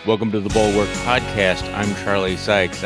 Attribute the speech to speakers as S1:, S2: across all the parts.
S1: Welcome to the Bulwark Podcast. I'm Charlie Sykes.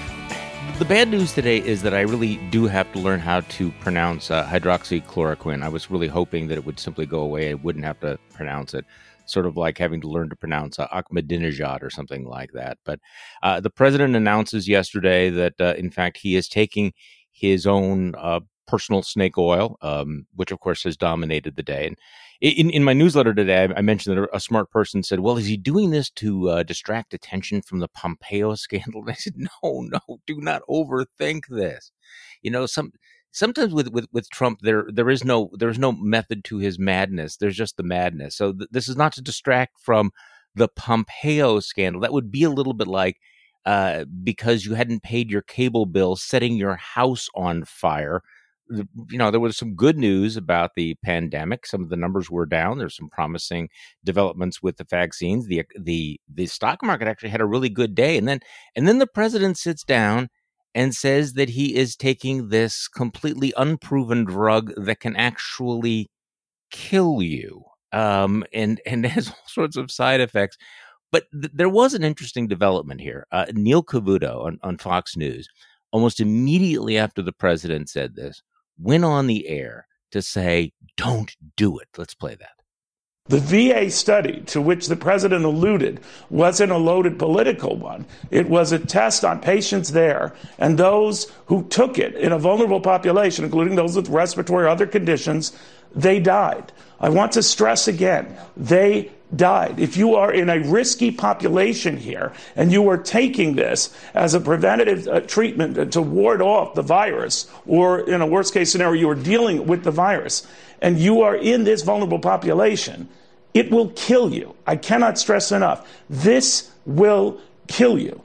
S1: The bad news today is that I really do have to learn how to pronounce hydroxychloroquine. I was really hoping that it would simply go away. I wouldn't have to pronounce it, sort of like having to learn to pronounce Ahmadinejad or something like that. But the president announces yesterday that, in fact, he is taking his own personal snake oil, which, of course, has dominated the day. And in my newsletter today, I mentioned that a smart person said, well, is he doing this to distract attention from the Pompeo scandal? And I said, no, do not overthink this. You know, sometimes with Trump, there is no method to his madness. There's just the madness. So this is not to distract from the Pompeo scandal. That would be a little bit like because you hadn't paid your cable bill, setting your house on fire. You know, there was some good news about the pandemic. Some of the numbers were down. There's some promising developments with the vaccines. The stock market actually had a really good day. And then the president sits down and says that he is taking this completely unproven drug that can actually kill you. And has all sorts of side effects. But there was an interesting development here. Neil Cavuto on Fox News, almost immediately after the president said this, went on the air to say, don't do it. Let's play that.
S2: The VA study to which the president alluded wasn't a loaded political one. It was a test on patients there, and those who took it in a vulnerable population, including those with respiratory or other conditions, they died. I want to stress again, they died. If you are in a risky population here and you are taking this as a preventative treatment to ward off the virus, or in a worst case scenario, you are dealing with the virus, and you are in this vulnerable population, it will kill you. I cannot stress enough. This will kill you.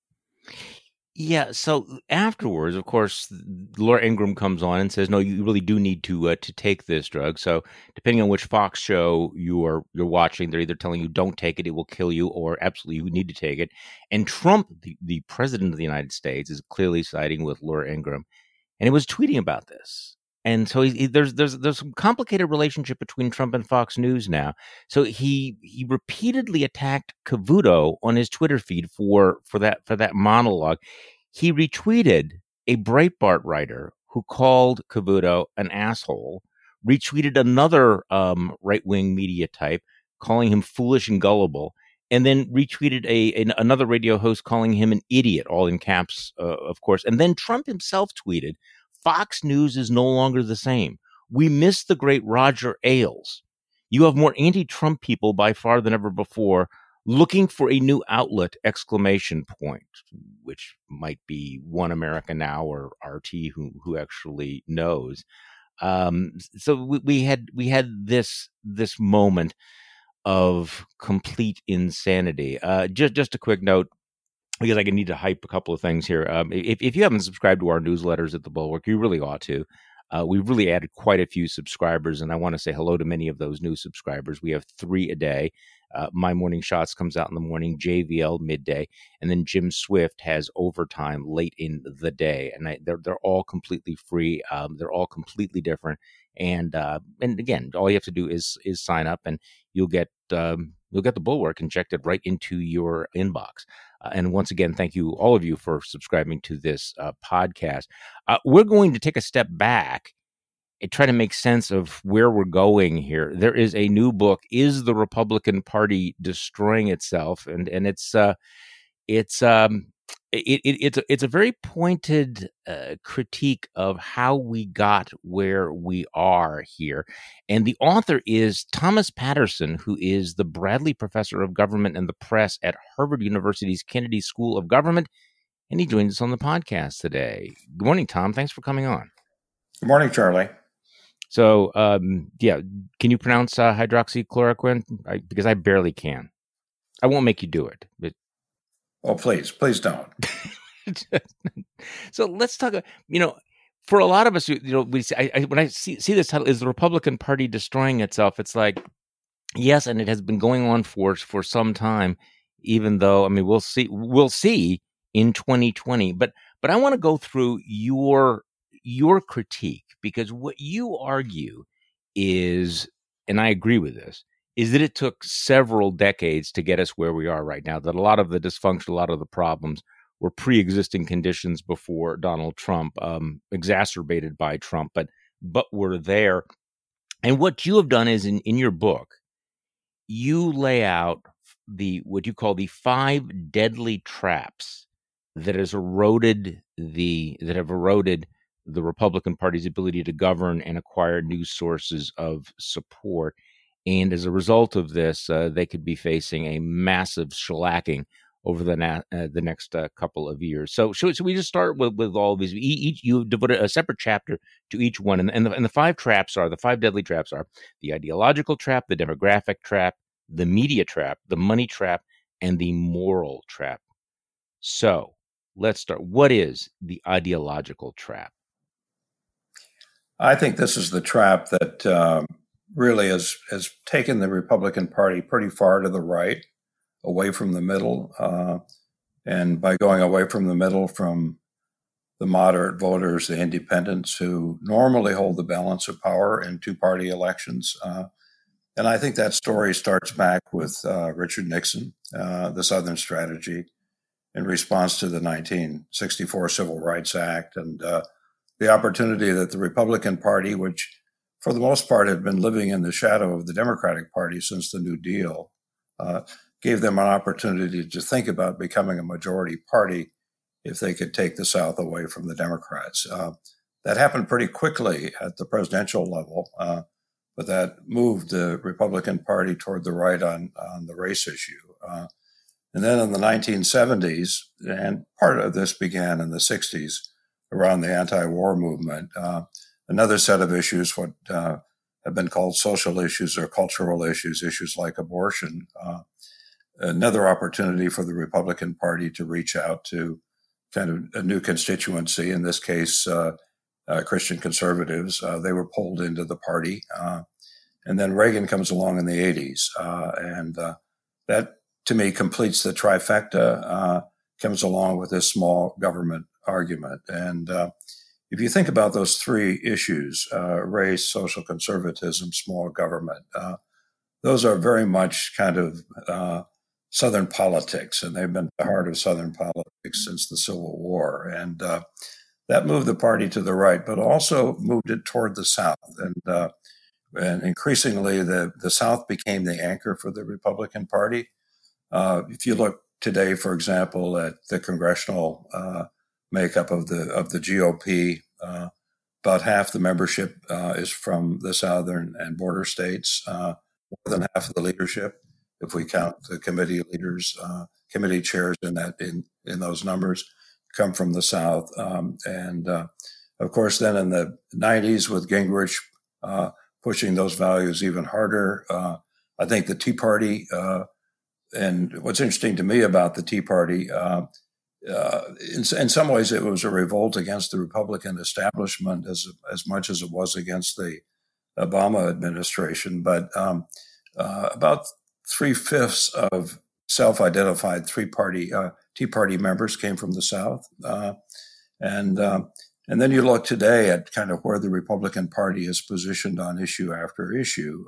S1: Yeah. So afterwards, of course, Laura Ingraham comes on and says, "No, you really do need to take this drug." So depending on which Fox show you're watching, they're either telling you don't take it, it will kill you, or absolutely you need to take it. And Trump, the president of the United States, is clearly siding with Laura Ingraham, and he was tweeting about this. And so there's some complicated relationship between Trump and Fox News now. So he repeatedly attacked Cavuto on his Twitter feed for that monologue. He retweeted a Breitbart writer who called Cavuto an asshole, retweeted another right-wing media type calling him foolish and gullible, and then retweeted another radio host calling him an idiot, all in caps, of course. And then Trump himself tweeted, Fox News is no longer the same. We miss the great Roger Ailes. You have more anti-Trump people by far than ever before looking for a new outlet, ! Which might be One America Now or RT, who actually knows. So we had this moment of complete insanity. Just a quick note, because I need to hype a couple of things here. If you haven't subscribed to our newsletters at the Bulwark, you really ought to. We've really added quite a few subscribers, and I want to say hello to many of those new subscribers. We have 3 a day. My Morning Shots comes out in the morning, JVL midday, and then Jim Swift has overtime late in the day. And they're all completely free. They're all completely different. And again, all you have to do is sign up, and you'll get the Bulwark injected right into your inbox. And once again, thank you, all of you, for subscribing to this podcast. We're going to take a step back and try to make sense of where we're going here. There is a new book, Is the Republican Party Destroying Itself? And it's a very pointed critique of how we got where we are here. And the author is Thomas Patterson, who is the Bradley Professor of Government and the Press at Harvard University's Kennedy School of Government. And he joins us on the podcast today. Good morning, Tom. Thanks for coming on.
S3: Good morning, Charlie.
S1: So, can you pronounce hydroxychloroquine? Because I barely can. I won't make you do it. But...
S3: Oh, please don't.
S1: So let's talk. For a lot of us, we when I see this title, Is the Republican Party Destroying Itself? It's like, yes, and it has been going on for some time. Even though, we'll see in 2020. But I want to go through your critique, because what you argue is, and I agree with this, is that it took several decades to get us where we are right now, that a lot of the dysfunction, a lot of the problems were pre-existing conditions before Donald Trump, exacerbated by Trump, but were there. And what you have done is in your book, you lay out what you call the 5 deadly traps that have eroded the Republican Party's ability to govern and acquire new sources of support. And as a result of this, they could be facing a massive shellacking over the next couple of years. So we just start with all of these. Each you devoted a separate chapter to each one, and the 5 deadly traps are the ideological trap, the demographic trap, the media trap, the money trap, and the moral trap. So let's start. What is the ideological trap?
S3: I think this is the trap that really has taken the Republican Party pretty far to the right, away from the middle. And by going away from the middle, from the moderate voters, the independents who normally hold the balance of power in 2-party elections. And I think that story starts back with Richard Nixon, the Southern Strategy, in response to the 1964 Civil Rights Act, and the opportunity that the Republican Party, which for the most part had been living in the shadow of the Democratic Party since the New Deal, gave them an opportunity to think about becoming a majority party if they could take the South away from the Democrats. That happened pretty quickly at the presidential level, but that moved the Republican Party toward the right on the race issue. And then in the 1970s, and part of this began in the 60s, around the anti-war movement, another set of issues, what have been called social issues or cultural issues, issues like abortion, another opportunity for the Republican Party to reach out to kind of a new constituency, in this case, Christian conservatives. They were pulled into the party. And then Reagan comes along in the 80s. And that, to me, completes the trifecta, comes along with this small government argument. And if you think about those 3 issues, race, social conservatism, small government, those are very much kind of Southern politics, and they've been at the heart of Southern politics since the Civil War. And that moved the party to the right, but also moved it toward the South. And increasingly, the South became the anchor for the Republican Party. If you look today, for example, at the congressional makeup of the GOP, about half the membership is from the southern and border states, more than half of the leadership, if we count the committee leaders, committee chairs in those numbers, come from the South. And of course, then in the 90s with Gingrich pushing those values even harder, I think the Tea Party, and what's interesting to me about the Tea Party, in some ways it was a revolt against the Republican establishment as much as it was against the Obama administration. But about 3/5 of self-identified Tea Party members came from the South. And then you look today at kind of where the Republican Party is positioned on issue after issue.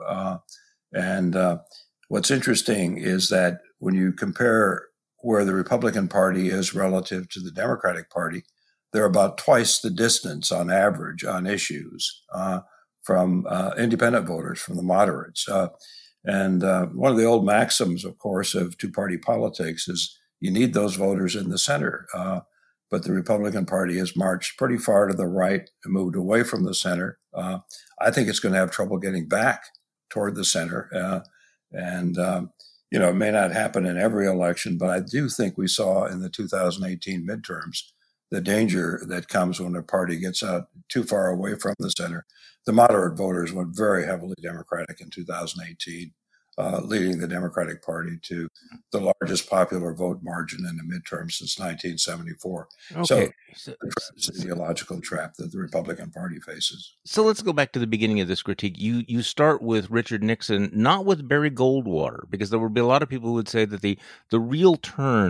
S3: What's interesting is that when you compare where the Republican Party is relative to the Democratic Party, they're about twice the distance on average on issues from independent voters, from the moderates. And one of the old maxims, of course, of 2-party politics is you need those voters in the center. But the Republican Party has marched pretty far to the right and moved away from the center. I think it's going to have trouble getting back toward the center. It may not happen in every election, but I do think we saw in the 2018 midterms the danger that comes when a party gets out too far away from the center. The moderate voters went very heavily Democratic in 2018, leading the Democratic Party to the largest popular vote margin in the midterm since 1974.
S1: Okay.
S3: So it's an ideological trap that the Republican Party faces.
S1: So let's go back to the beginning of this critique. You start with Richard Nixon, not with Barry Goldwater, because there would be a lot of people who would say that the real turn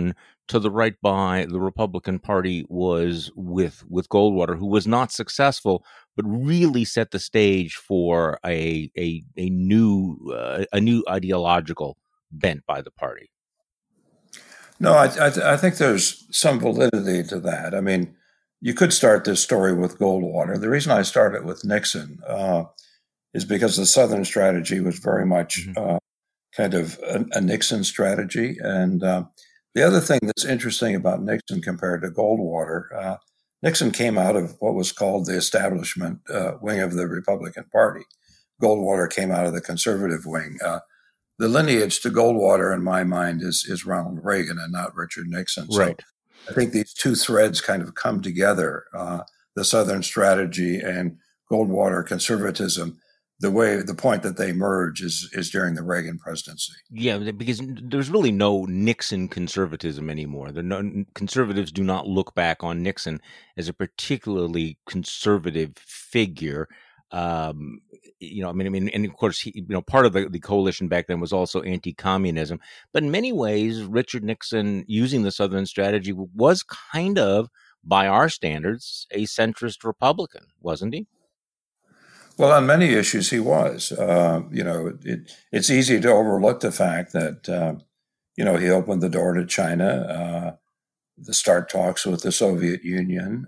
S1: to the right by the Republican Party was with Goldwater, who was not successful, but really set the stage for a new ideological bent by the party.
S3: No, I think there's some validity to that. I mean, you could start this story with Goldwater. The reason I started with Nixon is because the Southern strategy was very much kind of a Nixon strategy. And the other thing that's interesting about Nixon compared to Goldwater, Nixon came out of what was called the establishment wing of the Republican Party. Goldwater came out of the conservative wing. The lineage to Goldwater, in my mind, is Ronald Reagan and not Richard Nixon.
S1: Right.
S3: So I think these two threads kind of come together, the Southern strategy and Goldwater conservatism. The point that they merge is during the Reagan presidency.
S1: Yeah, because there's really no Nixon conservatism anymore. Conservatives do not look back on Nixon as a particularly conservative figure. And of course, part of the coalition back then was also anti-communism. But in many ways, Richard Nixon, using the Southern strategy, was kind of, by our standards, a centrist Republican, wasn't he?
S3: Well, on many issues, he was. It's easy to overlook the fact that he opened the door to China, the START talks with the Soviet Union.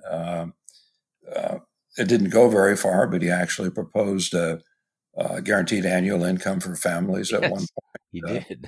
S3: It didn't go very far, but he actually proposed a guaranteed annual income for families at one point.
S1: He did.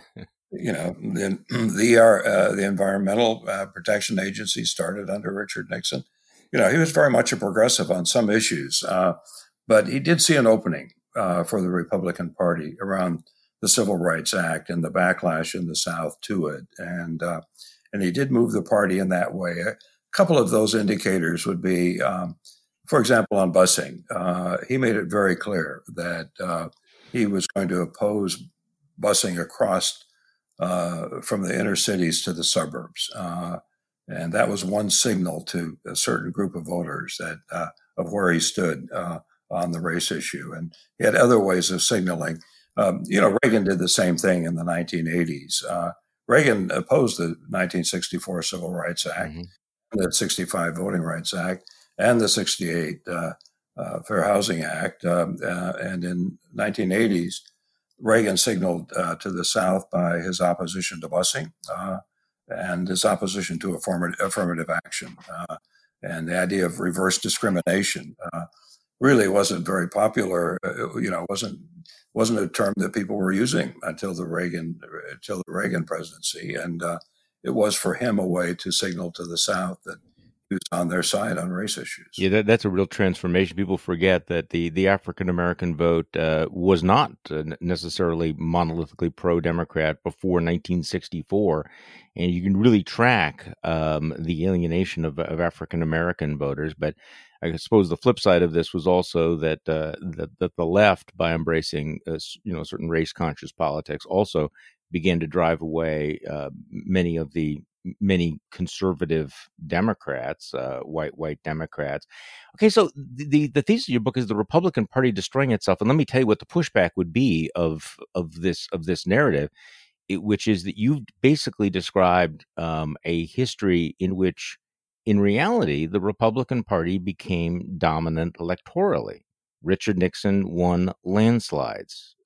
S3: The Environmental Protection Agency started under Richard Nixon. He was very much a progressive on some issues. But he did see an opening for the Republican Party around the Civil Rights Act and the backlash in the South to it, and he did move the party in that way. A couple of those indicators would be, for example, on busing. He made it very clear that he was going to oppose busing across from the inner cities to the suburbs, and that was one signal to a certain group of voters that of where he stood on the race issue. And he had other ways of signaling. Reagan did the same thing in the 1980s. Reagan opposed the 1964 Civil Rights Act, the 65 Voting Rights Act, and the 68 Fair Housing Act. And in 1980s, Reagan signaled to the South by his opposition to busing and his opposition to affirmative action. And the idea of reverse discrimination really wasn't very popular. Wasn't a term that people were using until the Reagan presidency, and it was for him a way to signal to the South that he was on their side on race issues.
S1: Yeah, that's a real transformation. People forget that the African American vote was not necessarily monolithically pro-Democrat before 1964, and you can really track the alienation of African American voters. But I suppose the flip side of this was also that the left, by embracing certain race conscious politics, also began to drive away many conservative Democrats, white Democrats. Okay, so the thesis of your book is the Republican Party destroying itself, and let me tell you what the pushback would be of this narrative, which is that you've basically described a history in which, in reality, the Republican Party became dominant electorally. Richard Nixon won landslides.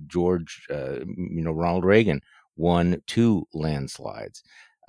S1: Ronald Reagan won 2 landslides.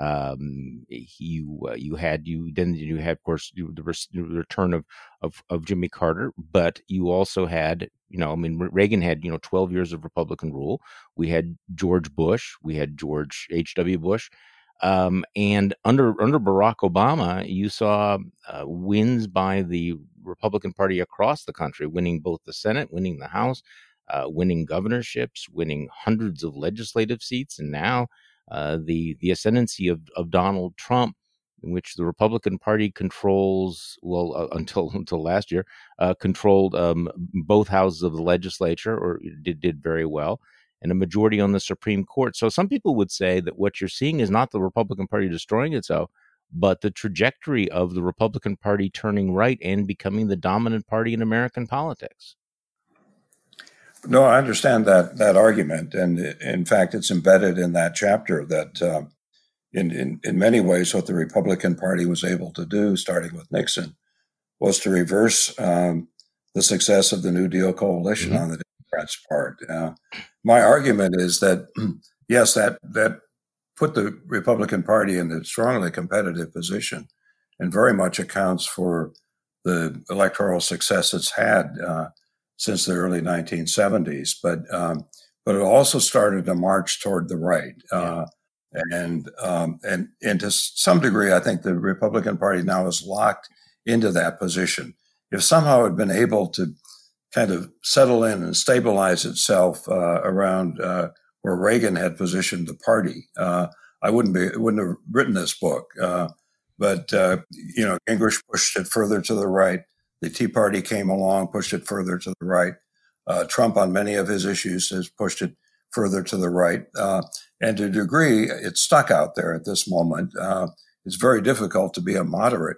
S1: You had, of course, the return of Jimmy Carter, but you also had, Reagan had, 12 years of Republican rule. We had George Bush, we had George H.W. Bush. And under Barack Obama, you saw wins by the Republican Party across the country, winning both the Senate, winning the House, winning governorships, winning hundreds of legislative seats, and now the ascendancy of Donald Trump, in which the Republican Party controls, until last year, controlled both houses of the legislature, or did very well, and a majority on the Supreme Court. So some people would say that what you're seeing is not the Republican Party destroying itself, but the trajectory of the Republican Party turning right and becoming the dominant party in American politics.
S3: No, I understand that argument, and in fact, it's embedded in that chapter that in many ways, what the Republican Party was able to do, starting with Nixon, was to reverse the success of the New Deal coalition on the Democrats' part. My argument is that, yes, that put the Republican Party in a strongly competitive position and very much accounts for the electoral success it's had since the early 1970s. But it also started a march toward the right. And to some degree, I think the Republican Party now is locked into that position. If somehow it had been able to kind of settle in and stabilize itself around where Reagan had positioned the party, I wouldn't have written this book. But Gingrich pushed it further to the right. The Tea Party came along, pushed it further to the right. Trump, on many of his issues, has pushed it further to the right. And to a degree, it's stuck out there at this moment. It's very difficult to be a moderate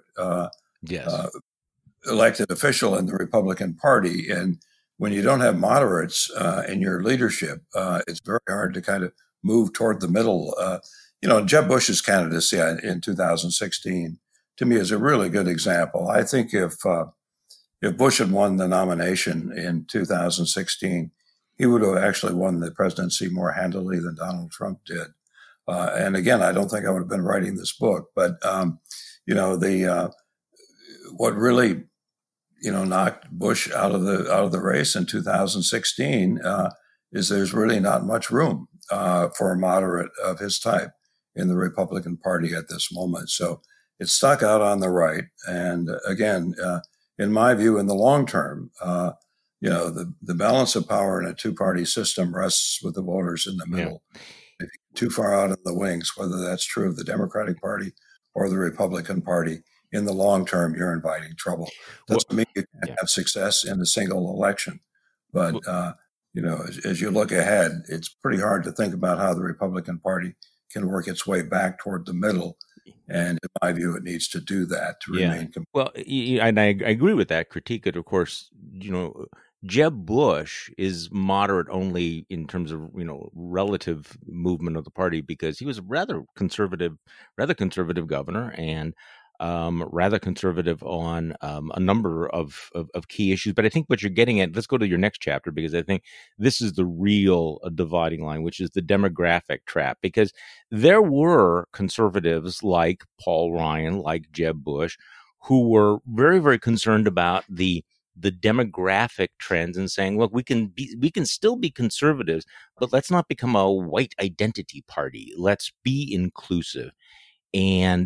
S3: elected official in the Republican Party. And when you don't have moderates in your leadership, it's very hard to kind of move toward the middle. Jeb Bush's candidacy in 2016, to me, is a really good example. I think if Bush had won the nomination in 2016, he would have actually won the presidency more handily than Donald Trump did. And again, I don't think I would have been writing this book, but what really knocked Bush out of the race in 2016 is there's really not much room for a moderate of his type in the Republican Party at this moment. So it's stuck out on the right. And again, in my view, in the long term, the balance of power in a two-party system rests with the voters in the middle. Yeah. If you're too far out in the wings, whether that's true of the Democratic Party or the Republican Party, in the long term, you're inviting trouble. Doesn't mean you can't have success in a single election. But, as you look ahead, it's pretty hard to think about how the Republican Party can work its way back toward the middle. And in my view, it needs to do that to remain.
S1: Well, and I agree with that critique. Of course, Jeb Bush is moderate only in terms of, relative movement of the party, because he was a rather conservative governor and rather conservative on a number of key issues. But I think what you're getting at, let's go to your next chapter, because I think this is the real dividing line, which is the demographic trap. Because there were conservatives like Paul Ryan, like Jeb Bush, who were very, very concerned about the demographic trends and saying, look, we can still be conservatives, but let's not become a white identity party. Let's be inclusive. And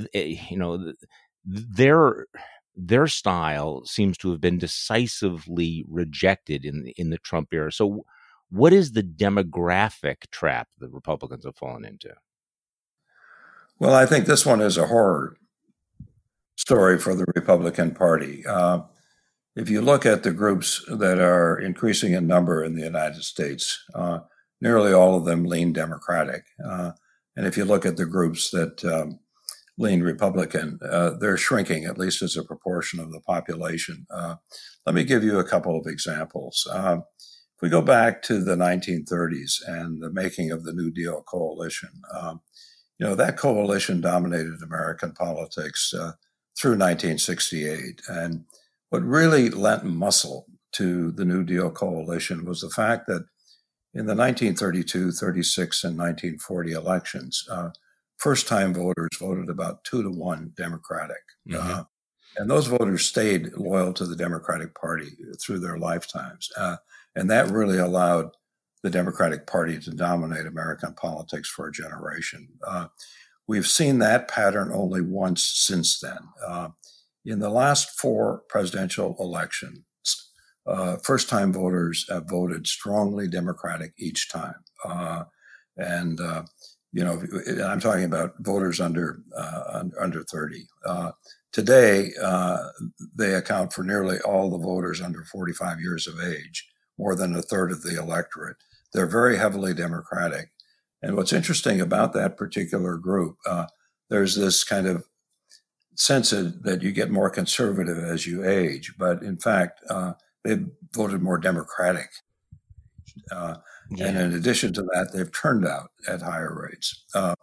S1: their style seems to have been decisively rejected in the Trump era. So, what is the demographic trap that Republicans have fallen into?
S3: Well, I think this one is a horror story for the Republican Party. If you look at the groups that are increasing in number in the United States, nearly all of them lean Democratic. And if you look at the groups that lean Republican, they're shrinking, at least as a proportion of the population. Let me give you a couple of examples. If we go back to the 1930s and the making of the New Deal coalition, that coalition dominated American politics through 1968. And what really lent muscle to the New Deal coalition was the fact that in the 1932, 36, and 1940 elections, first-time voters voted about 2-1 Democratic. Mm-hmm. And those voters stayed loyal to the Democratic Party through their lifetimes. And that really allowed the Democratic Party to dominate American politics for a generation. We've seen that pattern only once since then. In the last 4 presidential elections, first-time voters have voted strongly Democratic each time. I'm talking about voters under 30. Today, they account for nearly all the voters under 45 years of age, more than a third of the electorate. They're very heavily Democratic. And what's interesting about that particular group, there's this kind of sense that you get more conservative as you age, but in fact, they've voted more Democratic. And in addition to that, they've turned out at higher rates.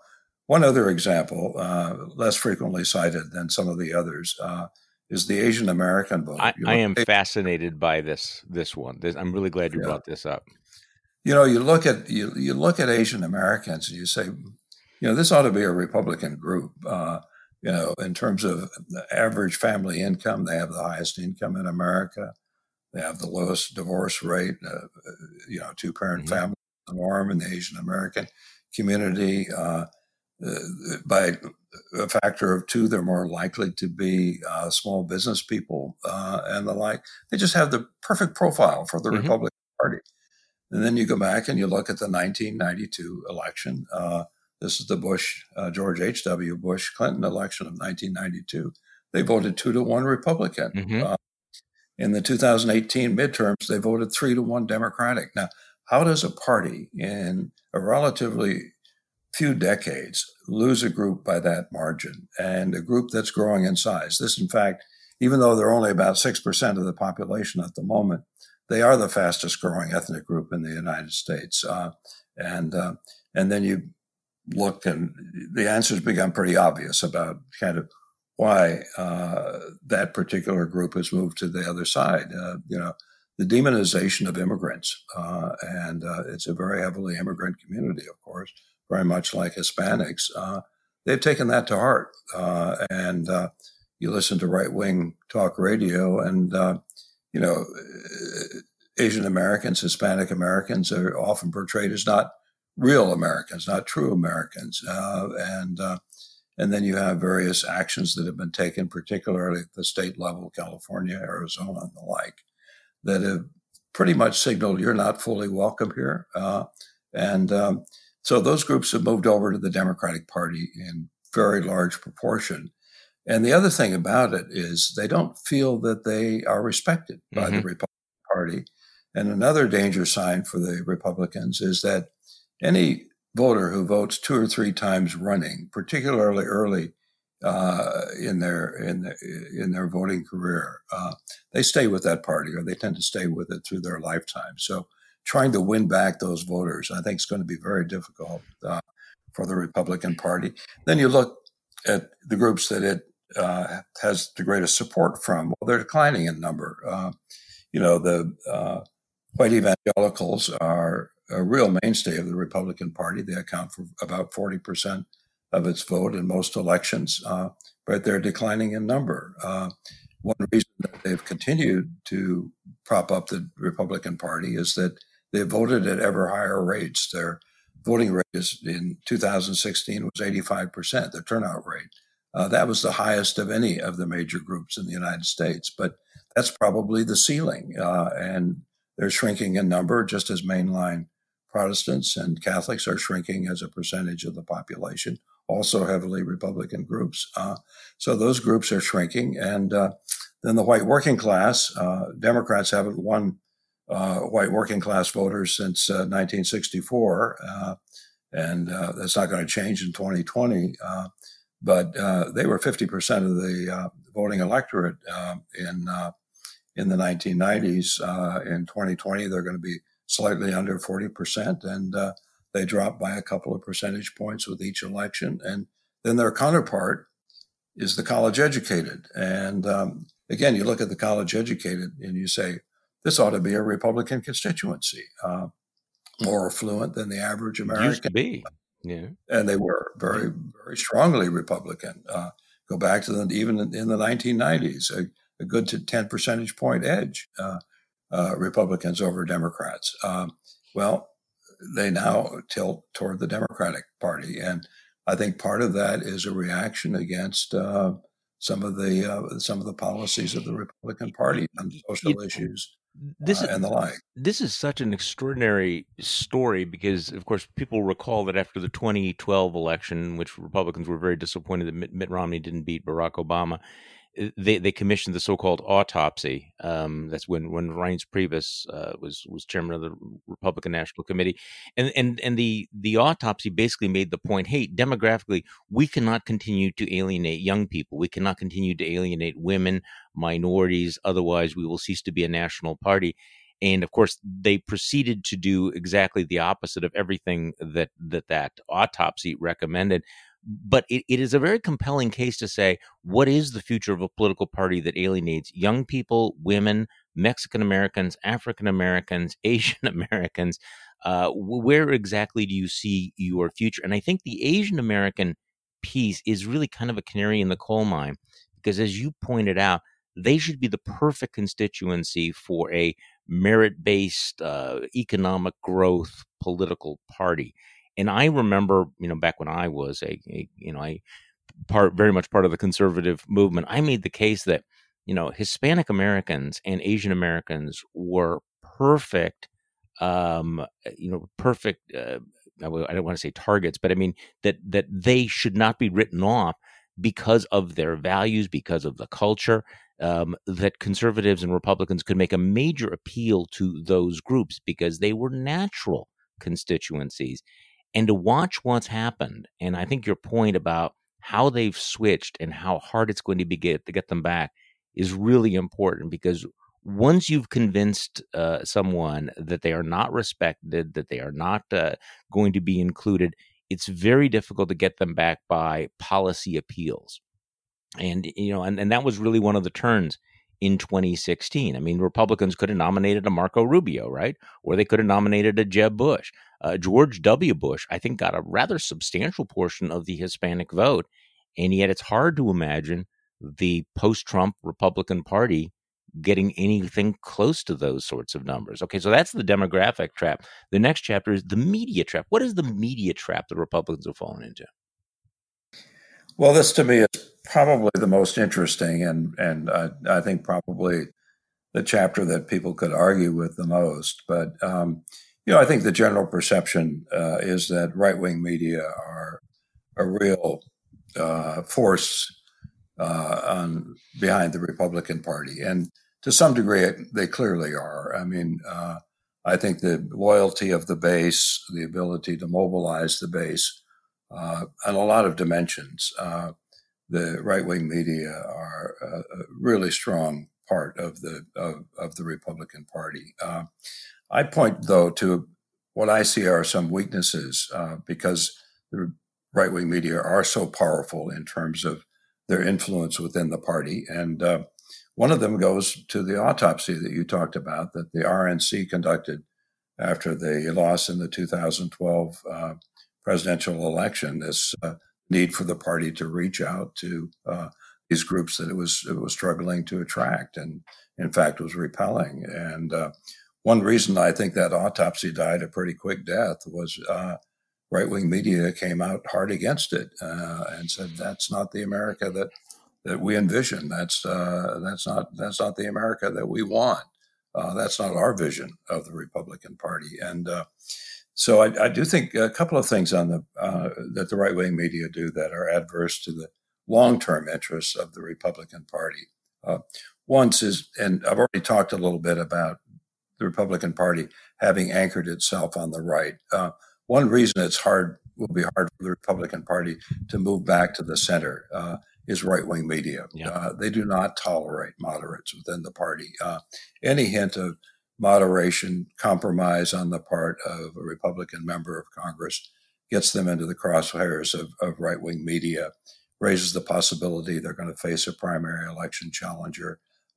S3: One other example, less frequently cited than some of the others, is the Asian American vote.
S1: I am fascinated by this one. I'm really glad you
S3: Yeah.
S1: brought this up.
S3: You look at you look at Asian Americans and you say, this ought to be a Republican group. In terms of the average family income, they have the highest income in America. They have the lowest divorce rate. Two-parent family is the norm in the Asian American community. By a factor of 2, they're more likely to be small business people and the like. They just have the perfect profile for the Republican Party. And then you go back and you look at the 1992 election. This is the George H.W. Bush Clinton election of 1992. They voted 2-1 Republican. In the 2018 midterms, they voted 3-1 Democratic. Now, how does a party in a relatively few decades lose a group by that margin, and a group that's growing in size? This, in fact, even though they're only about 6% of the population at the moment, they are the fastest growing ethnic group in the United States. And then you look and the answers become pretty obvious about kind of why that particular group has moved to the other side. The demonization of immigrants, and it's a very heavily immigrant community, of course, very much like Hispanics. They've taken that to heart. And you listen to right-wing talk radio and, Asian Americans, Hispanic Americans are often portrayed as not real Americans, not true Americans. And then you have various actions that have been taken, particularly at the state level, California, Arizona, and the like, that have pretty much signaled you're not fully welcome here. So those groups have moved over to the Democratic Party in very large proportion. And the other thing about it is they don't feel that they are respected by the Republican Party. And another danger sign for the Republicans is that any voter who votes 2 or 3 times running, particularly early in their voting career, they stay with that party, or they tend to stay with it through their lifetime. So trying to win back those voters, I think, is going to be very difficult for the Republican Party. Then you look at the groups that it has the greatest support from. Well, they're declining in number. The white evangelicals are a real mainstay of the Republican Party. They account for about 40% of its vote in most elections, but they're declining in number. One reason that they've continued to prop up the Republican Party is that they voted at ever higher rates. Their voting rate in 2016 was 85%, the turnout rate. That was the highest of any of the major groups in the United States, but that's probably the ceiling. And they're shrinking in number, just as mainline Protestants and Catholics are shrinking as a percentage of the population, also heavily Republican groups. So those groups are shrinking. And then the white working class, Democrats haven't won white working class voters since 1964. And that's not going to change in 2020. But they were 50% of the voting electorate in the 1990s. In 2020, they're going to be slightly under 40%, and they drop by a couple of percentage points with each election. And then their counterpart is the college educated. And again, you look at the college educated and you say, this ought to be a Republican constituency, more affluent than the average American.
S1: Used to be. Yeah.
S3: And they were very, very strongly Republican. Go back to even in the 1990s, a good to 10 percentage point edge, Republicans over Democrats. Well, they now tilt toward the Democratic Party. And I think part of that is a reaction against some of the policies of the Republican Party on social issues. And the like.
S1: This is such an extraordinary story because, of course, people recall that after the 2012 election, in which Republicans were very disappointed that Mitt Romney didn't beat Barack Obama, they commissioned the so-called autopsy. That's when Reince Priebus was chairman of the Republican National Committee, and the autopsy basically made the point: hey, demographically, we cannot continue to alienate young people. We cannot continue to alienate women, minorities. Otherwise, we will cease to be a national party. And of course, they proceeded to do exactly the opposite of everything that autopsy recommended. But it is a very compelling case to say, what is the future of a political party that alienates young people, women, Mexican Americans, African Americans, Asian Americans? Where exactly do you see your future? And I think the Asian American piece is really kind of a canary in the coal mine, because as you pointed out, they should be the perfect constituency for a merit-based economic growth political party. And I remember, back when I was very much part of the conservative movement, I made the case that, Hispanic Americans and Asian Americans were perfect, perfect. I don't want to say targets, but I mean that they should not be written off because of their values, because of the culture. That conservatives and Republicans could make a major appeal to those groups because they were natural constituencies. And to watch what's happened, and I think your point about how they've switched and how hard it's going to be to get them back is really important, because once you've convinced someone that they are not respected, that they are not going to be included, it's very difficult to get them back by policy appeals. And and that was really one of the turns in 2016. I mean, Republicans could have nominated a Marco Rubio, right? Or they could have nominated a Jeb Bush. George W. Bush, I think, got a rather substantial portion of the Hispanic vote. And yet it's hard to imagine the post-Trump Republican Party getting anything close to those sorts of numbers. Okay, so that's the demographic trap. The next chapter is the media trap. What is the media trap that Republicans have fallen into?
S3: Well, this to me is probably the most interesting, and I think probably the chapter that people could argue with the most. But I think the general perception is that right-wing media are a real force behind the Republican Party, and to some degree, they clearly are. I mean, I think the loyalty of the base, the ability to mobilize the base, on a lot of dimensions, the right-wing media are a really strong part of the Republican Party. I point, though, to what I see are some weaknesses because the right-wing media are so powerful in terms of their influence within the party. And one of them goes to the autopsy that you talked about, that the RNC conducted after they lost in the 2012 presidential election, this need for the party to reach out to these groups that it was struggling to attract, and in fact was repelling. And one reason I think that autopsy died a pretty quick death was right-wing media came out hard against it and said that's not the America that we envision. That's not the America that we want. That's not our vision of the Republican Party. And so I do think a couple of things on that the right-wing media do that are adverse to the long-term interests of the Republican Party. One is, and I've already talked a little bit about the Republican Party having anchored itself on the right. One reason will be hard for the Republican Party to move back to the center is right-wing media. Yeah. They do not tolerate moderates within the party. Any hint of moderation, compromise on the part of a Republican member of Congress gets them into the crosshairs of right-wing media, raises the possibility they're going to face a primary election challenger,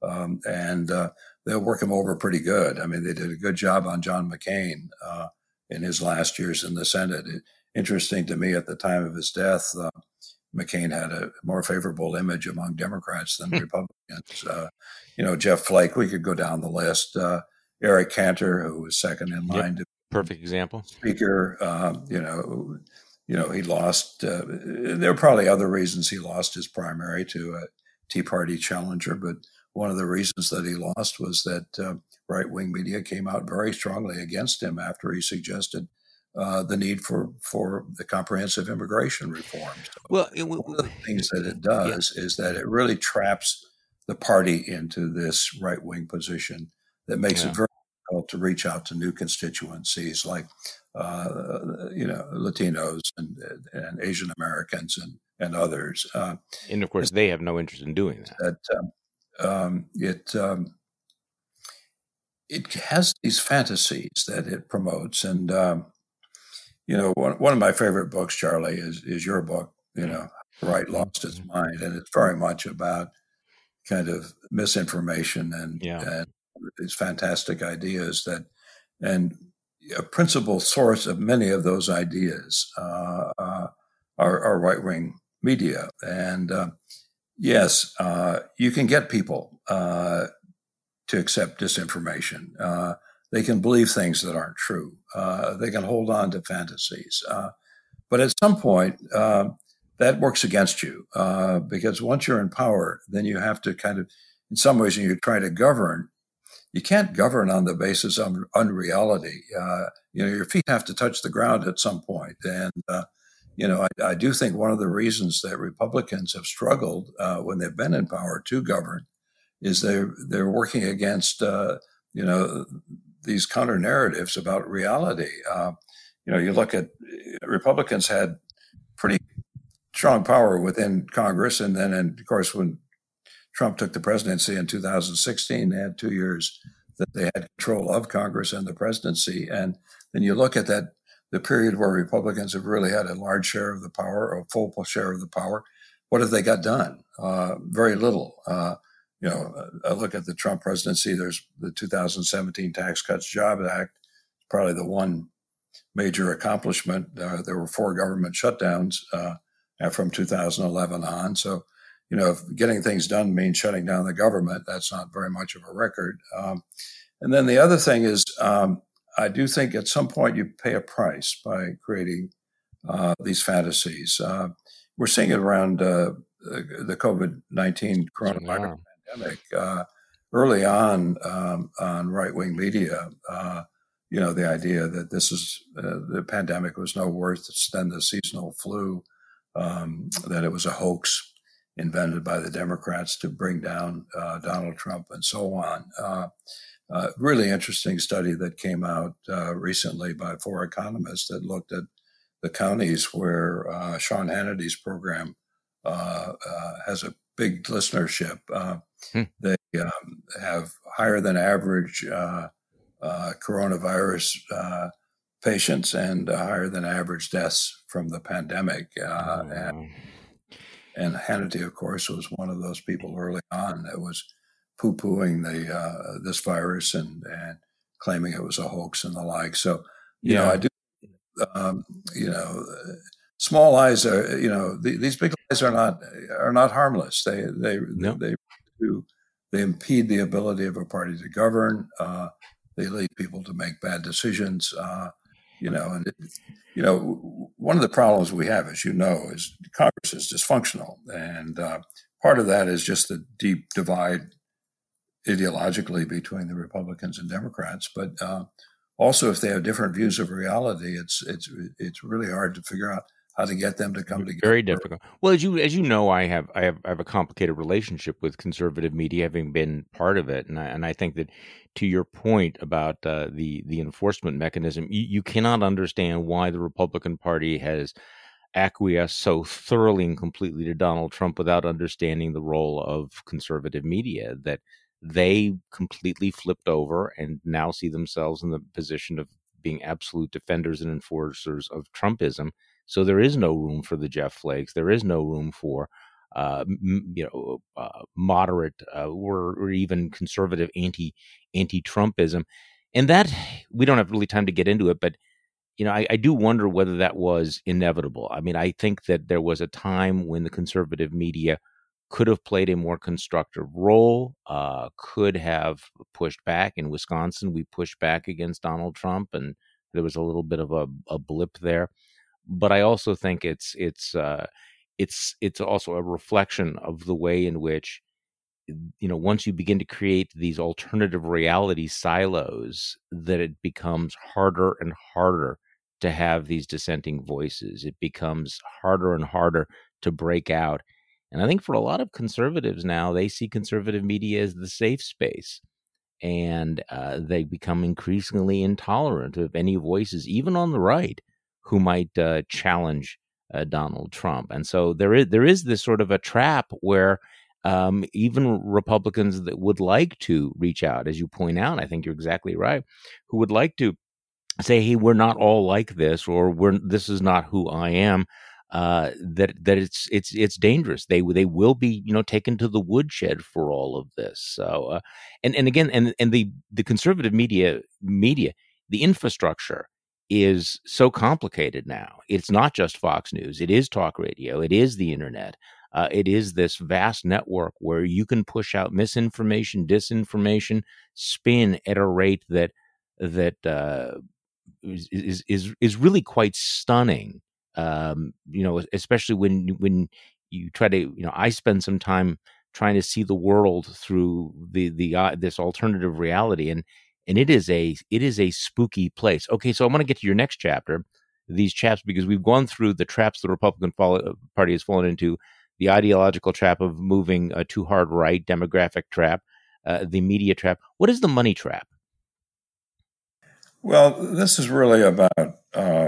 S3: and they'll work him over pretty good. I mean, they did a good job on John McCain in his last years in the Senate. Interesting to me, at the time of his death, McCain had a more favorable image among Democrats than Republicans. Jeff Flake, we could go down the list. Eric Cantor, who was second in line to
S1: perfect example
S3: speaker. He lost. There are probably other reasons he lost his primary to a Tea Party challenger, but one of the reasons that he lost was that right-wing media came out very strongly against him after he suggested the need for the comprehensive immigration reform. So one of the things that it does is that it really traps the party into this right-wing position that makes it very difficult to reach out to new constituencies like Latinos and Asian Americans and others.
S1: And of course, they have no interest in doing that.
S3: It has these fantasies that it promotes, and one of my favorite books, Charlie, is your book, right lost its mind. And it's very much about kind of misinformation
S1: Yeah.
S3: and these fantastic ideas and a principal source of many of those ideas are right-wing media. And yes, you can get people to accept disinformation. They can believe things that aren't true. They can hold on to fantasies. But at some point, that works against you because once you're in power, then you have to kind of, in some ways, when you try to govern, you can't govern on the basis of unreality. Your feet have to touch the ground at some point. And, I do think one of the reasons that Republicans have struggled when they've been in power to govern is they're working against, these counter narratives about reality. You look at Republicans had pretty strong power within Congress. And then, of course, when Trump took the presidency in 2016, they had 2 years that they had control of Congress and the presidency. And then you look at the period where Republicans have really had a large share of the power, or a full share of the power. What have they got done? Very little. I look at the Trump presidency, there's the 2017 Tax Cuts Jobs Act, probably the one major accomplishment. There were 4 government shutdowns from 2011 on. So, if getting things done means shutting down the government, that's not very much of a record. And then the other thing is, I do think at some point you pay a price by creating these fantasies. We're seeing it around the COVID-19 coronavirus pandemic. Early on right-wing media, the idea that this is the pandemic was no worse than the seasonal flu, that it was a hoax invented by the Democrats to bring down Donald Trump and so on. Really interesting study that came out recently by 4 economists that looked at the counties where Sean Hannity's program has a big listenership. They have higher than average coronavirus patients and higher than average deaths from the pandemic. And Hannity, of course, was one of those people early on that was poo-pooing this virus and claiming it was a hoax and the like. So, I do, small lies are, these big lies are not harmless. They impede the ability of a party to govern. They lead people to make bad decisions. One of the problems we have, as you know, is Congress is dysfunctional. And part of that is just the deep divide ideologically between the Republicans and Democrats. But also, if they have different views of reality, it's really hard to figure out how to get them to come together.
S1: Very difficult. Well, as you know, I have a complicated relationship with conservative media, having been part of it, and I think that, to your point about the enforcement mechanism, you cannot understand why the Republican Party has acquiesced so thoroughly and completely to Donald Trump without understanding the role of conservative media, that they completely flipped over and now see themselves in the position of being absolute defenders and enforcers of Trumpism. So there is no room for the Jeff Flakes. There is no room for, moderate or even conservative anti-Trumpism, and that we don't have really time to get into it. But I do wonder whether that was inevitable. I mean, I think that there was a time when the conservative media could have played a more constructive role, could have pushed back. In Wisconsin, we pushed back against Donald Trump, and there was a little bit of a blip there. But I also think it's also a reflection of the way in which, once you begin to create these alternative reality silos, that it becomes harder and harder to have these dissenting voices. It becomes harder and harder to break out. And I think for a lot of conservatives now, they see conservative media as the safe space. And they become increasingly intolerant of any voices, even on the right, who might challenge Donald Trump. And so there is this sort of a trap where even Republicans that would like to reach out, as you point out, I think you're exactly right, who would like to say, hey, we're not all like this, or this is not who I am, that it's dangerous. They will be taken to the woodshed for all of this. So and again and the conservative media the infrastructure is so complicated now. It's not just Fox News. It is talk radio. It is the internet. It is this vast network where you can push out misinformation, disinformation, spin at a rate that is really quite stunning. Especially when you try to, I spend some time trying to see the world through this alternative reality, and it is a spooky place. Okay, so I want to get to your next chapter, these traps, because we've gone through the traps the Republican Party has fallen into, the ideological trap of moving too hard right, demographic trap, the media trap. What is the money trap?
S3: Well, this is really about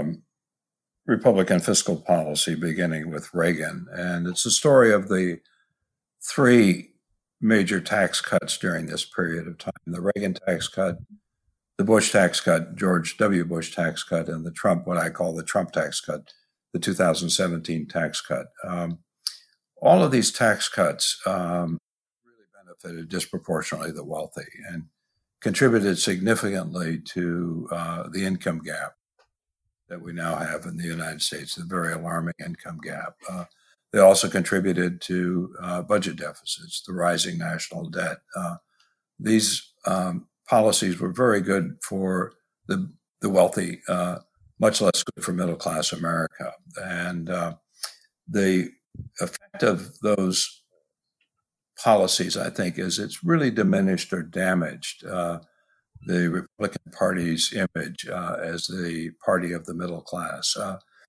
S3: Republican fiscal policy beginning with Reagan. And it's a story of the three major tax cuts during this period of time: the Reagan tax cut, the Bush tax cut, George W. Bush tax cut, and the Trump, what I call the Trump tax cut, the 2017 tax cut. All of these tax cuts really benefited disproportionately the wealthy and contributed significantly to the income gap that we now have in the United States, the very alarming income gap. They also contributed to budget deficits, the rising national debt. These policies were very good for the wealthy, much less good for middle-class America. And the effect of those policies, I think, is it's really diminished or damaged the Republican Party's image as the party of the middle class.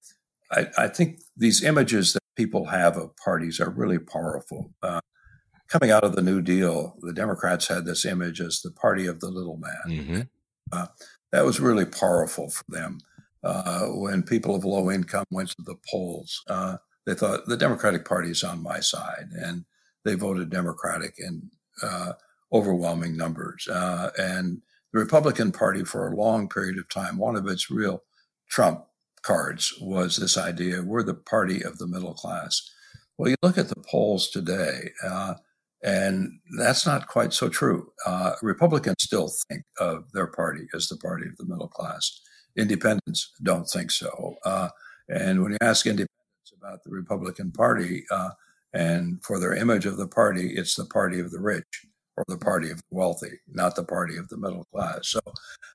S3: I think these images that people have of parties are really powerful. Coming out of the New Deal, the Democrats had this image as the party of the little man. Mm-hmm. That was really powerful for them. When people of low income went to the polls, they thought the Democratic Party is on my side, and they voted Democratic in overwhelming numbers. And the Republican Party, for a long period of time, one of its real trump cards was this idea: we're the party of the middle class. Well, you look at the polls today, and that's not quite so true. Republicans still think of their party as the party of the middle class. Independents don't think so. And when you ask independents about the Republican Party and for their image of the party, it's the party of the rich or the party of the wealthy, not the party of the middle class. So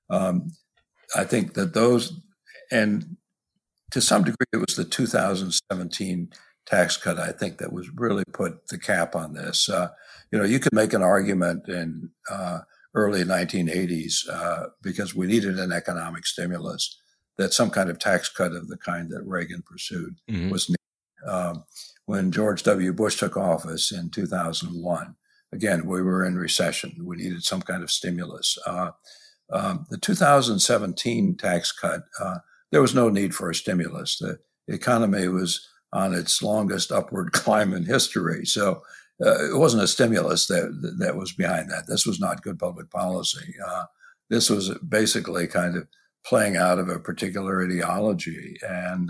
S3: I think that those, and to some degree, it was the 2017 tax cut, I think, that was really put the cap on this. You could make an argument in early 1980s because we needed an economic stimulus, that some kind of tax cut of the kind that Reagan pursued was needed. When George W. Bush took office in 2001, again, we were in recession. We needed some kind of stimulus. The 2017 tax cut, there was no need for a stimulus. The economy was on its longest upward climb in history. So it wasn't a stimulus that was behind that. This was not good public policy. This was basically kind of playing out of a particular ideology, and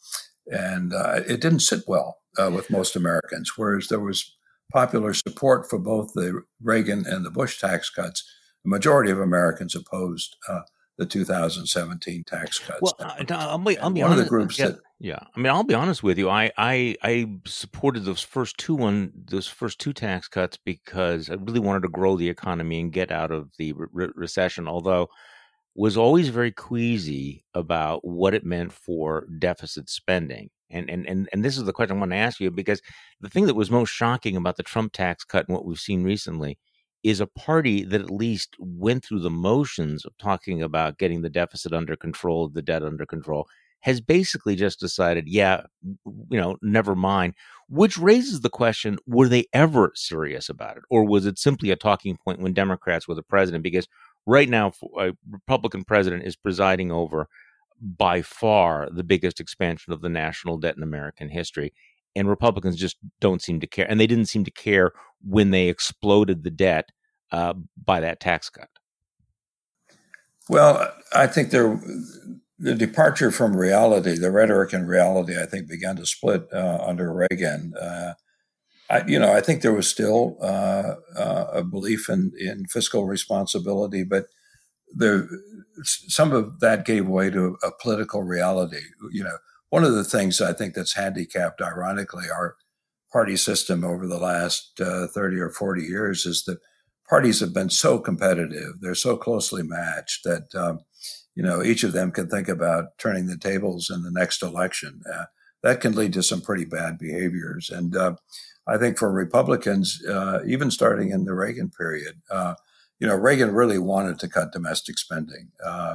S3: it didn't sit well with most Americans. Whereas there was popular support for both the Reagan and the Bush tax cuts, the majority of Americans opposed the 2017 tax cuts.
S1: Well, I'll be
S3: one
S1: honest.
S3: Of the groups
S1: I'll be honest with you. I supported those first two tax cuts because I really wanted to grow the economy and get out of the recession. Although was always very queasy about what it meant for deficit spending. And this is the question I want to ask you, because the thing that was most shocking about the Trump tax cut and what we've seen recently is a party that at least went through the motions of talking about getting the deficit under control, the debt under control, has basically just decided, never mind, which raises the question, were they ever serious about it? Or was it simply a talking point when Democrats were the president? Because right now, a Republican president is presiding over by far the biggest expansion of the national debt in American history. And Republicans just don't seem to care. And they didn't seem to care when they exploded the debt by that tax cut.
S3: Well, I think the departure from reality, the rhetoric and reality, I think, began to split under Reagan. I think there was still a belief in fiscal responsibility, but there, some of that gave way to a political reality. One of the things I think that's handicapped, ironically, our party system over the last 30 or 40 years is that parties have been so competitive. They're so closely matched that, each of them can think about turning the tables in the next election. That can lead to some pretty bad behaviors. And I think for Republicans, even starting in the Reagan period, Reagan really wanted to cut domestic spending,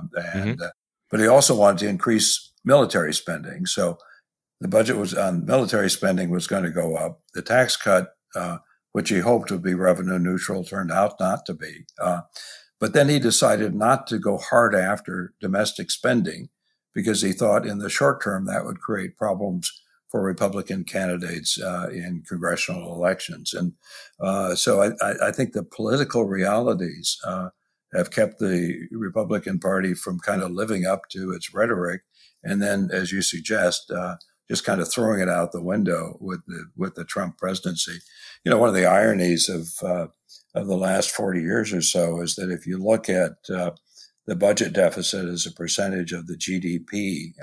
S3: but he also wanted to increase military spending. So the budget was on military spending was going to go up. The tax cut, which he hoped would be revenue neutral, turned out not to be. But then he decided not to go hard after domestic spending because he thought in the short term that would create problems for Republican candidates in congressional elections. And so I think the political realities have kept the Republican Party from kind of living up to its rhetoric. And then, as you suggest, just kind of throwing it out the window with the Trump presidency. One of the ironies of the last 40 years or so is that if you look at the budget deficit as a percentage of the GDP,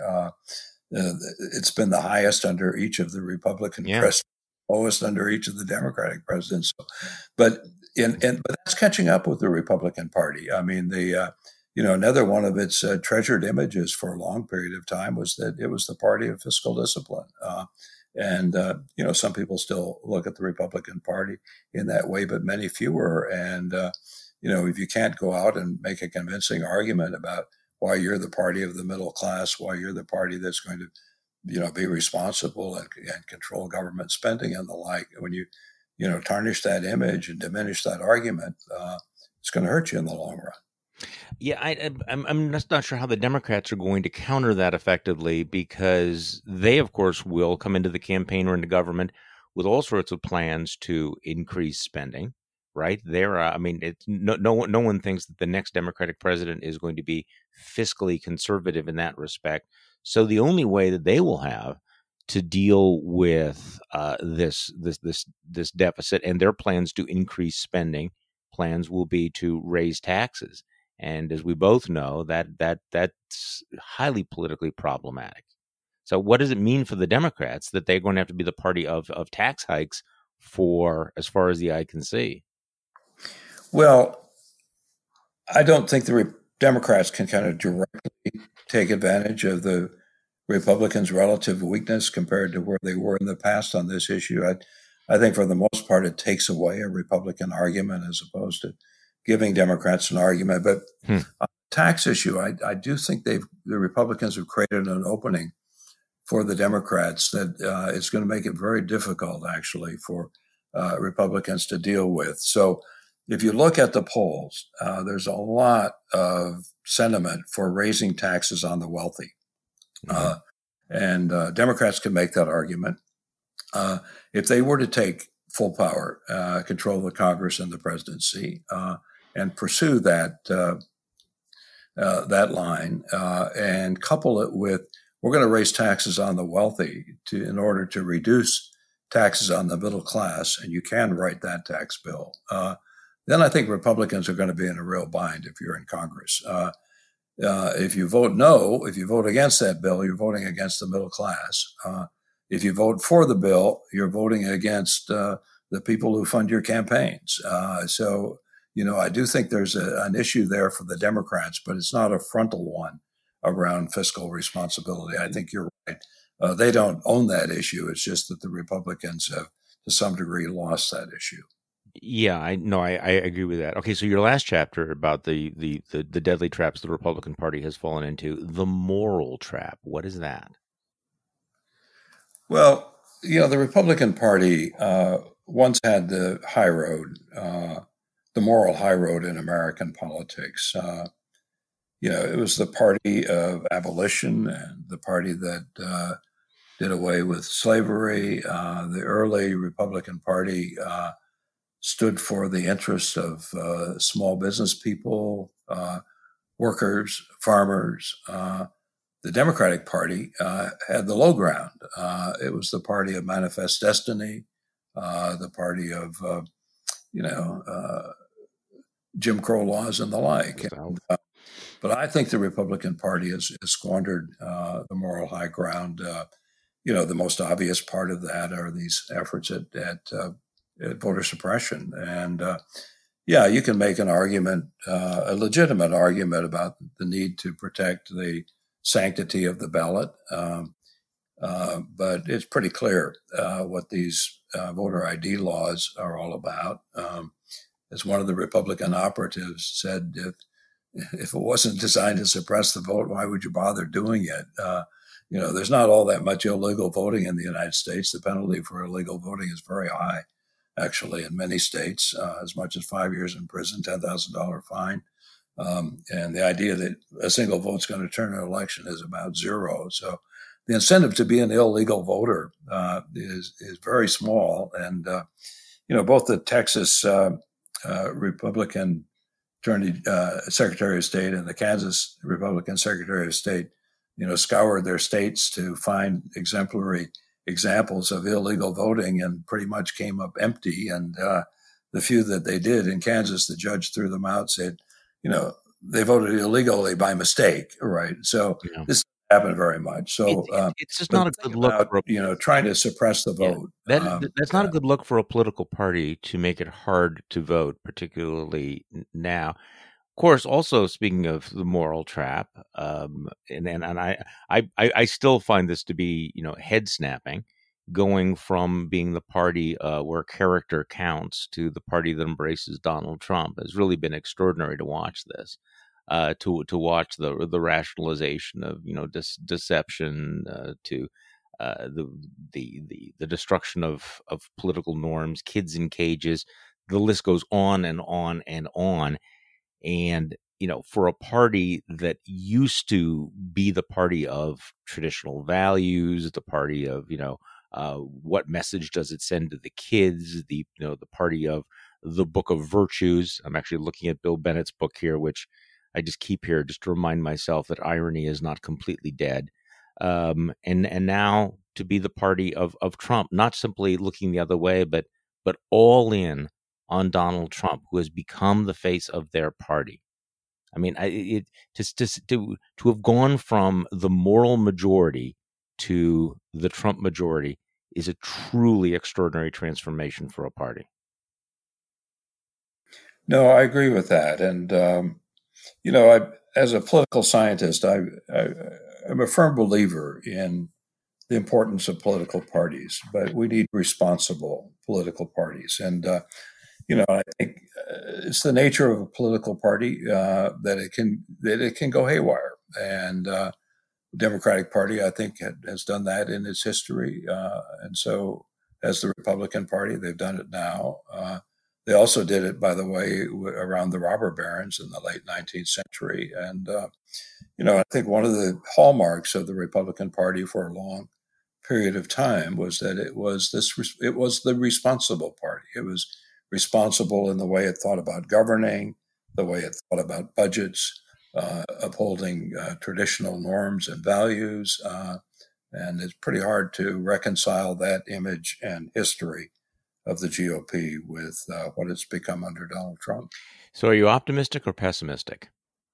S3: it's been the highest under each of the Republican presidents, lowest under each of the Democratic presidents. But that's catching up with the Republican Party. I mean, another one of its treasured images for a long period of time was that it was the party of fiscal discipline. And some people still look at the Republican Party in that way, but many fewer. And, if you can't go out and make a convincing argument about why you're the party of the middle class, why you're the party that's going to, be responsible and control government spending and the like, when you tarnish that image and diminish that argument, it's going to hurt you in the long run.
S1: Yeah, I'm just not sure how the Democrats are going to counter that effectively, because they, of course, will come into the campaign or into government with all sorts of plans to increase spending. Right there, it's no one thinks that the next Democratic president is going to be fiscally conservative in that respect. So the only way that they will have to deal with this deficit and their plans to increase spending plans will be to raise taxes. And as we both know, that's highly politically problematic. So what does it mean for the Democrats that they're going to have to be the party of tax hikes for as far as the eye can see?
S3: Well, I don't think the Democrats can kind of directly take advantage of the Republicans' relative weakness compared to where they were in the past on this issue. I think for the most part, it takes away a Republican argument as opposed to giving Democrats an argument. But on the tax issue, I do think the Republicans have created an opening for the Democrats that is going to make it very difficult, actually, for Republicans to deal with. So if you look at the polls, there's a lot of sentiment for raising taxes on the wealthy. And Democrats can make that argument. If they were to take full power, control the Congress and the presidency, and pursue that line, and couple it with, we're going to raise taxes on the wealthy in order to reduce taxes on the middle class, and you can write that tax bill. Then I think Republicans are going to be in a real bind if you're in Congress. If you vote no, if you vote against that bill, you're voting against the middle class. If you vote for the bill, you're voting against the people who fund your campaigns. So, I do think there's an issue there for the Democrats, but it's not a frontal one around fiscal responsibility. I think you're right. They don't own that issue. It's just that the Republicans have, to some degree, lost that issue.
S1: Yeah, I agree with that. Okay, so your last chapter about the deadly traps the Republican Party has fallen into, the moral trap. What is that?
S3: Well, the Republican Party once had the high road, the moral high road in American politics. It was the party of abolition and the party that did away with slavery. The early Republican Party stood for the interests of small business people, workers, farmers, the Democratic Party had the low ground. It was the party of manifest destiny, the party of, Jim Crow laws and the like. And, but I think the Republican Party has squandered the moral high ground. The most obvious part of that are these efforts at voter suppression. And you can make an argument, a legitimate argument about the need to protect the sanctity of the ballot. But it's pretty clear what these voter ID laws are all about. As one of the Republican operatives said, if it wasn't designed to suppress the vote, why would you bother doing it? There's not all that much illegal voting in the United States. The penalty for illegal voting is very high, actually, in many states, as much as 5 years in prison, $10,000 fine. And the idea that a single vote's going to turn an election is about zero. So the incentive to be an illegal voter is very small. And, both the Texas Republican Secretary of State and the Kansas Republican Secretary of State, scoured their states to find exemplary examples of illegal voting and pretty much came up empty. And the few that they did in Kansas, the judge threw them out, said, they voted illegally by mistake, right? So this happened very much. So
S1: it's just not a good look
S3: for trying to suppress the vote.
S1: That's not a good look for a political party to make it hard to vote, particularly now. Of course, also speaking of the moral trap, and I still find this to be head snapping, going from being the party where character counts to the party that embraces Donald Trump. Has really been extraordinary to watch this, to watch the rationalization of deception, to the destruction of political norms, kids in cages. The list goes on and on and on. And, for a party that used to be the party of traditional values, the party of, what message does it send to the kids, the party of the book of virtues. I'm actually looking at Bill Bennett's book here, which I just keep here just to remind myself that irony is not completely dead. And now to be the party of Trump, not simply looking the other way, but all in on Donald Trump, who has become the face of their party. I mean, to have gone from the moral majority to the Trump majority is a truly extraordinary transformation for a party.
S3: No, I agree with that. And, as a political scientist, I'm a firm believer in the importance of political parties, but we need responsible political parties. And, I think it's the nature of a political party that it can go haywire. And the Democratic Party, I think, has done that in its history. And so has the Republican Party. They've done it now. They also did it, by the way, around the robber barons in the late 19th century. And, I think one of the hallmarks of the Republican Party for a long period of time was that it was the responsible party. It was responsible in the way it thought about governing, the way it thought about budgets, upholding traditional norms and values. And it's pretty hard to reconcile that image and history of the GOP with what it's become under Donald Trump.
S1: So are you optimistic or pessimistic?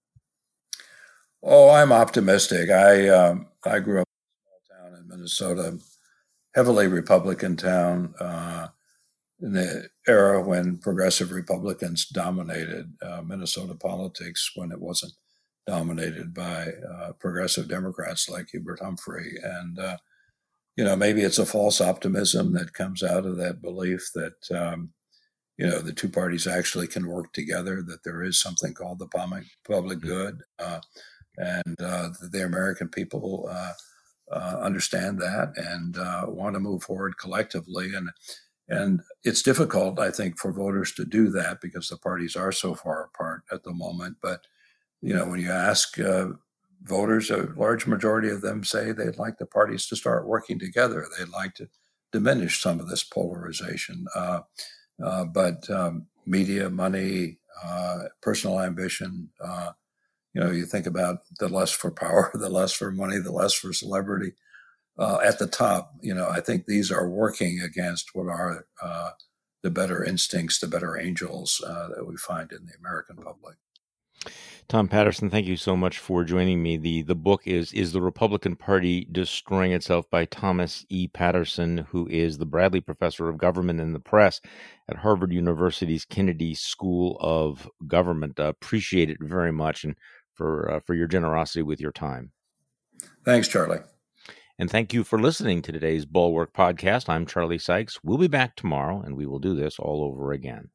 S3: Oh, I'm optimistic. I grew up in a small town in Minnesota, heavily Republican town, in the era when progressive Republicans dominated Minnesota politics, when it wasn't dominated by progressive Democrats like Hubert Humphrey. And, maybe it's a false optimism that comes out of that belief that, the two parties actually can work together, that there is something called the public good, and the American people understand that and want to move forward collectively. And it's difficult, I think, for voters to do that because the parties are so far apart at the moment. But, when you ask voters, a large majority of them say they'd like the parties to start working together. They'd like to diminish some of this polarization. But media, money, personal ambition, You think about the lust for power, the lust for money, the lust for celebrity at the top. I think these are working against what are the better instincts, the better angels that we find in the American public.
S1: Tom Patterson, thank you so much for joining me. The book is The Republican Party Destroying Itself by Thomas E. Patterson, who is the Bradley Professor of Government and the Press at Harvard University's Kennedy School of Government. Appreciate it very much, and for your generosity with your time.
S3: Thanks, Charlie.
S1: And thank you for listening to today's Bulwark Podcast. I'm Charlie Sykes. We'll be back tomorrow, and we will do this all over again.